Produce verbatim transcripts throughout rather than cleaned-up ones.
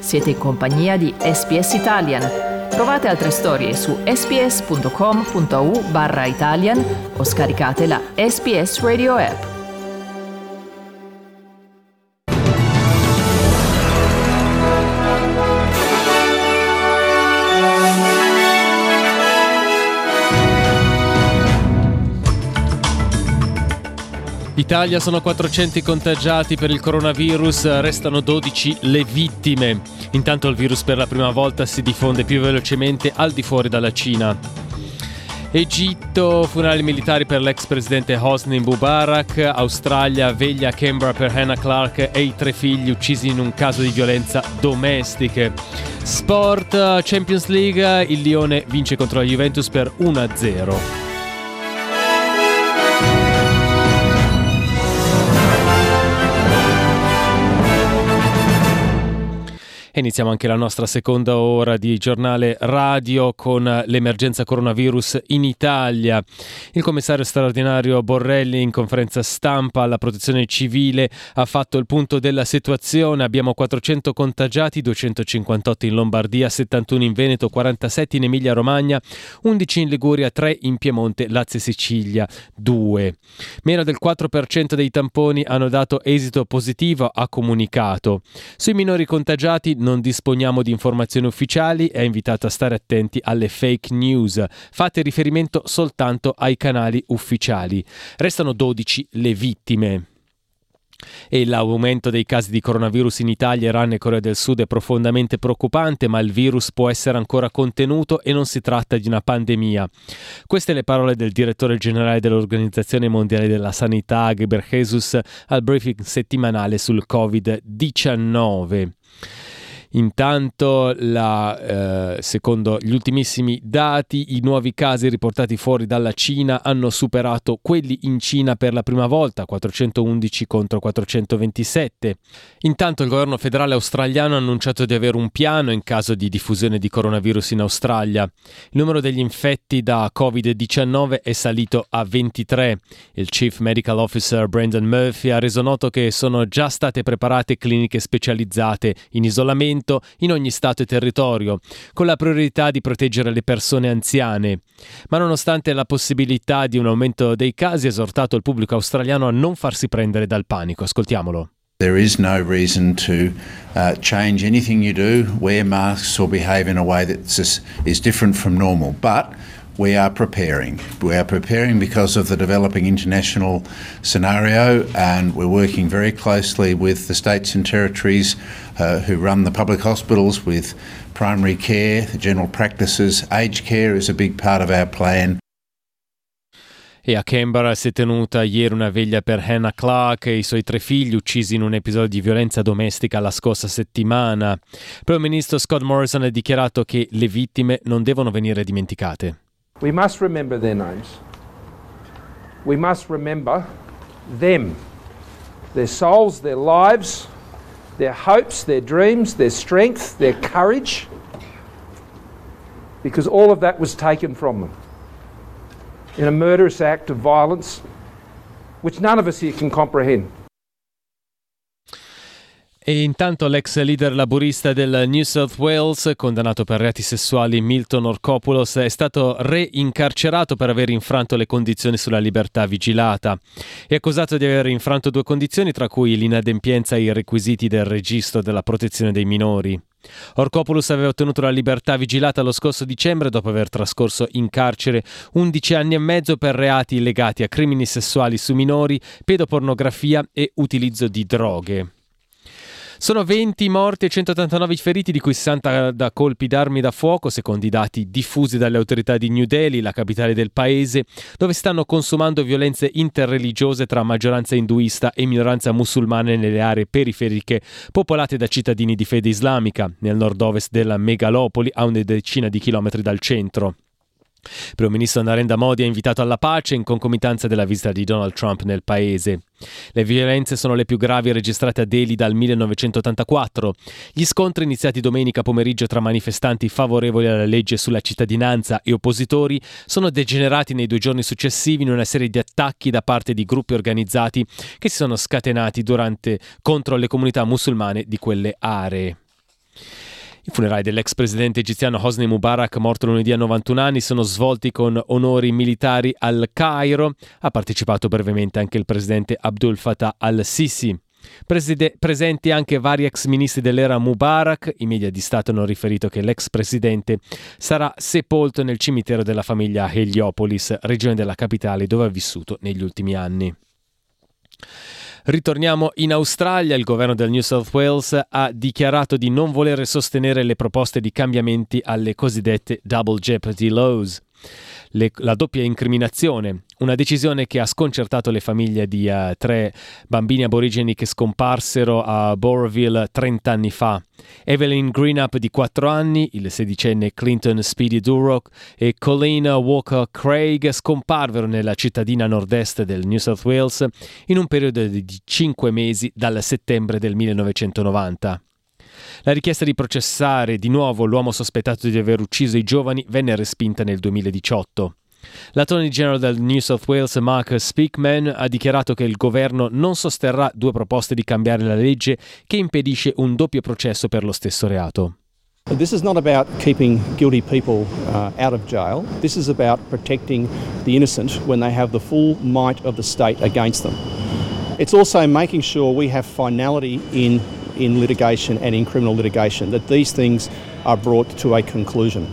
Siete in compagnia di S B S Italian. Trovate altre storie su sbs.com.au barra Italian o scaricate la S B S Radio app. Italia sono quattrocento i contagiati per il coronavirus, restano dodici le vittime. Intanto il virus per la prima volta si diffonde più velocemente al di fuori dalla Cina. Egitto, funerali militari per l'ex presidente Hosni Mubarak. Australia, veglia a Canberra per Hannah Clark e i tre figli uccisi in un caso di violenza domestiche. Sport, Champions League, il Lione vince contro la Juventus per uno a zero. Iniziamo anche la nostra seconda ora di giornale radio con l'emergenza coronavirus in Italia. Il commissario straordinario Borrelli in conferenza stampa alla protezione civile ha fatto il punto della situazione. Abbiamo quattrocento contagiati, duecentocinquantotto in Lombardia, settantuno in Veneto, quarantasette in Emilia Romagna, undici in Liguria, tre in Piemonte, Lazio e Sicilia, due. Meno del quattro per cento dei tamponi hanno dato esito positivo, ha comunicato. Sui minori contagiati non disponiamo di informazioni ufficiali e ha invitato a stare attenti alle fake news. Fate riferimento soltanto ai canali ufficiali. Restano dodici le vittime. E l'aumento dei casi di coronavirus in Italia, Iran e Corea del Sud è profondamente preoccupante, ma il virus può essere ancora contenuto e non si tratta di una pandemia. Queste le parole del direttore generale dell'Organizzazione Mondiale della Sanità, Ghebreyesus, al briefing settimanale sul covid diciannove. Intanto, la, eh, secondo gli ultimissimi dati, i nuovi casi riportati fuori dalla Cina hanno superato quelli in Cina per la prima volta, quattrocentoundici contro quattrocentoventisette. Intanto il governo federale australiano ha annunciato di avere un piano in caso di diffusione di coronavirus in Australia. Il numero degli infetti da covid diciannove è salito a ventitré. Il Chief Medical Officer Brendan Murphy ha reso noto che sono già state preparate cliniche specializzate in isolamento in ogni stato e territorio, con la priorità di proteggere le persone anziane. Ma nonostante la possibilità di un aumento dei casi, ha esortato il pubblico australiano a non farsi prendere dal panico. Ascoltiamolo. There is no reason to uh, change anything you do, wear masks or behave in a way that is different from normal, but we are preparing. We are preparing because of the developing international scenario, and we're working very closely with the states and territories uh, who run the public hospitals, with primary care, the general practices. Aged care is a big part of our plan. E a Canberra si è tenuta ieri una veglia per Hannah Clark e i suoi tre figli uccisi in un episodio di violenza domestica la scorsa settimana. Il Primo Ministro Scott Morrison ha dichiarato che le vittime non devono venire dimenticate. We must remember their names. We must remember them, their souls, their lives, their hopes, their dreams, their strength, their courage, because all of that was taken from them in a murderous act of violence which none of us here can comprehend. E intanto l'ex leader laburista del New South Wales, condannato per reati sessuali, Milton Orcopoulos, è stato reincarcerato per aver infranto le condizioni sulla libertà vigilata. È accusato di aver infranto due condizioni, tra cui l'inadempienza ai requisiti del registro della protezione dei minori. Orcopoulos aveva ottenuto la libertà vigilata lo scorso dicembre dopo aver trascorso in carcere undici anni e mezzo per reati legati a crimini sessuali su minori, pedopornografia e utilizzo di droghe. Sono venti morti e centottantanove feriti, di cui sessanta da colpi d'armi da fuoco, secondo i dati diffusi dalle autorità di New Delhi, la capitale del paese, dove si stanno consumando violenze interreligiose tra maggioranza induista e minoranza musulmana nelle aree periferiche popolate da cittadini di fede islamica, nel nord-ovest della megalopoli, a una decina di chilometri dal centro. Il Primo Ministro Narendra Modi ha invitato alla pace in concomitanza della visita di Donald Trump nel paese. Le violenze sono le più gravi registrate a Delhi dal millenovecentottantaquattro. Gli scontri iniziati domenica pomeriggio tra manifestanti favorevoli alla legge sulla cittadinanza e oppositori sono degenerati nei due giorni successivi in una serie di attacchi da parte di gruppi organizzati che si sono scatenati durante contro le comunità musulmane di quelle aree. I funerali dell'ex presidente egiziano Hosni Mubarak, morto lunedì a novantuno anni, sono svolti con onori militari al Cairo. Ha partecipato brevemente anche il presidente Abdul Fattah al-Sisi. Preside- presenti anche vari ex ministri dell'era Mubarak. I media di Stato hanno riferito che l'ex presidente sarà sepolto nel cimitero della famiglia a Heliopolis, regione della capitale dove ha vissuto negli ultimi anni. Ritorniamo in Australia. Il governo del New South Wales ha dichiarato di non voler sostenere le proposte di cambiamenti alle cosiddette Double Jeopardy Laws. Le, la doppia incriminazione, una decisione che ha sconcertato le famiglie di uh, tre bambini aborigeni che scomparsero a Boroville trent'anni fa. Evelyn Greenup di quattro anni, il sedicenne Clinton Speedy Durock e Colleen Walker Craig scomparvero nella cittadina nord-est del New South Wales in un periodo di cinque mesi dal settembre del millenovecentonovanta. La richiesta di processare di nuovo l'uomo sospettato di aver ucciso i giovani venne respinta nel duemiladiciotto. L'Attorney General del New South Wales, Mark Speakman, ha dichiarato che il governo non sosterrà due proposte di cambiare la legge che impedisce un doppio processo per lo stesso reato. This is not about keeping guilty people uh, out of jail. This is about protecting the innocent when they have the full might of the state against them. It's also making sure we have finality in in litigation and in criminal litigation, that these things are brought to a conclusion.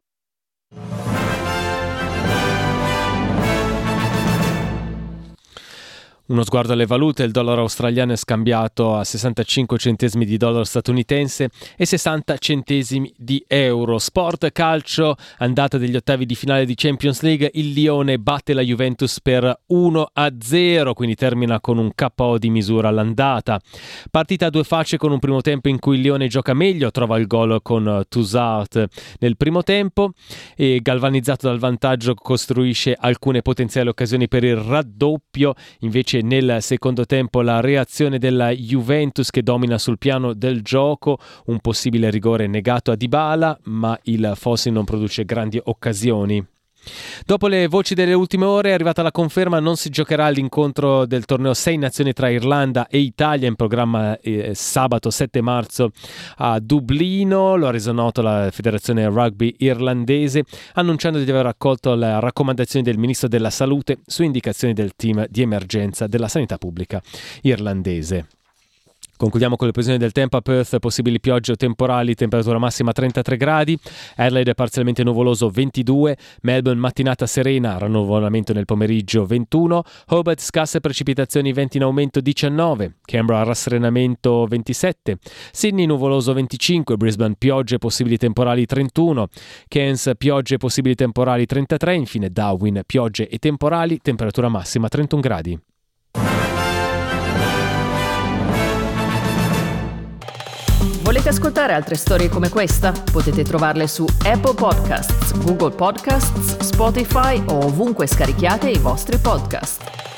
Uno sguardo alle valute: il dollaro australiano è scambiato a sessantacinque centesimi di dollaro statunitense e sessanta centesimi di euro. Sport, calcio, andata degli ottavi di finale di Champions League. Il Lione batte la Juventus per uno a zero, quindi termina con un K O di misura all'andata. Partita a due facce, con un primo tempo in cui il Lione gioca meglio, trova il gol con Toussaint nel primo tempo e, galvanizzato dal vantaggio, costruisce alcune potenziali occasioni per il raddoppio. Invece nel secondo tempo la reazione della Juventus, che domina sul piano del gioco, un possibile rigore negato a Dybala, ma il Fossi non produce grandi occasioni. Dopo le voci delle ultime ore è arrivata la conferma: non si giocherà l'incontro del torneo Sei Nazioni tra Irlanda e Italia, in programma eh, sabato sette marzo a Dublino. Lo ha reso noto la Federazione Rugby irlandese, annunciando di aver accolto le raccomandazioni del Ministro della Salute su indicazioni del team di emergenza della sanità pubblica irlandese. Concludiamo con le previsioni del tempo. A Perth possibili piogge o temporali, temperatura massima trentatré gradi. Adelaide parzialmente nuvoloso ventidue. Melbourne mattinata serena, rannuvolamento nel pomeriggio ventuno. Hobart scarse precipitazioni, venti in aumento diciannove. Canberra rasserenamento ventisette. Sydney nuvoloso venticinque. Brisbane piogge possibili temporali trentuno. Cairns piogge possibili temporali trentatré. Infine Darwin piogge e temporali, temperatura massima trentuno gradi. Volete ascoltare altre storie come questa? Potete trovarle su Apple Podcasts, Google Podcasts, Spotify o ovunque scarichiate i vostri podcast.